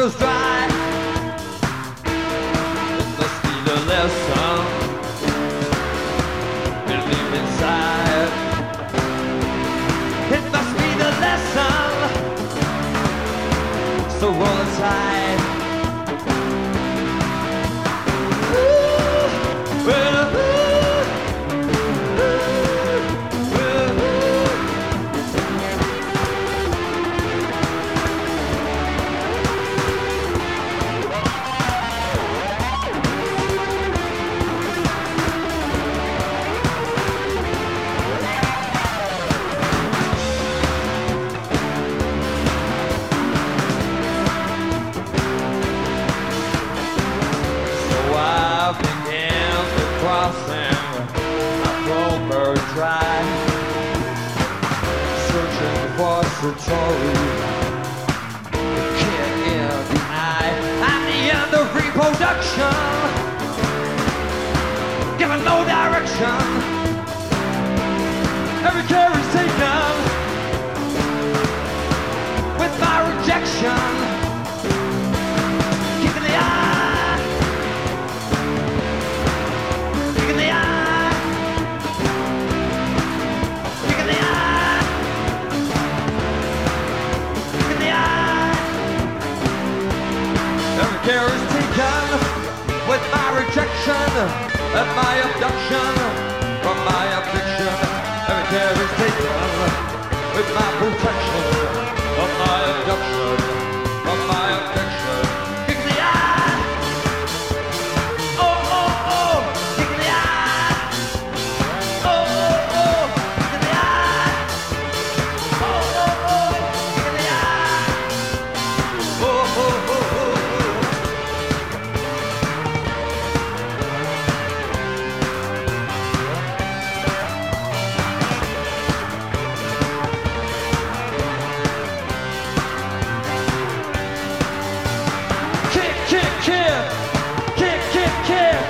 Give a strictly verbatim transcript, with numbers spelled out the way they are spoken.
waters dry. It must be the lesson. Believe inside. It must be the lesson. So roll the tide. Ooh, well, ooh, ooh, ooh, ooh. Crossing a Goldberg Drive, searching for Satori, the kid in the eye. At the end of reproduction, given no direction, every care is taken with my rejection. Keeping the eye. Care is taken with my rejection and my abduction from my addiction. Every care is taken with my protection of my abduction from my addiction. Kick in the eye! Oh, oh, oh! Kick in the eye! Oh, oh, oh! Kick in the eye! Oh, oh, oh! Kick in the eye! Oh, oh, oh, oh! Kick, kick, kick, kick, kick, kick.